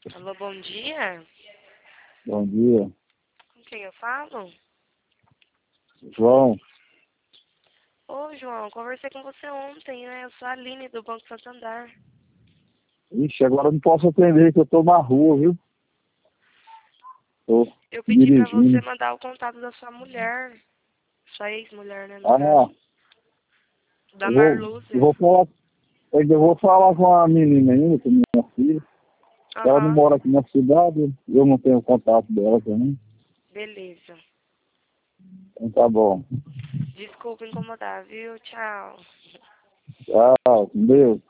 Alô, bom dia. Bom dia. Com quem eu falo? João, Ô, João, conversei com você ontem, né? Eu sou a Aline, do Banco Santander. ixi, agora eu não posso atender que eu tô na rua, viu? Tô Eu pedi pra você dirigindo. mandar o contato da sua mulher. Sua ex-mulher, né, no Ah, caso. Da eu vou, eu Marlúcia. vou falar, eu vou falar com a menina ainda, com minha filha. Ela não Aham, mora aqui na cidade, eu não tenho contato dela também. beleza. Então tá bom. Desculpa incomodar, viu? Tchau. Tchau, com Deus.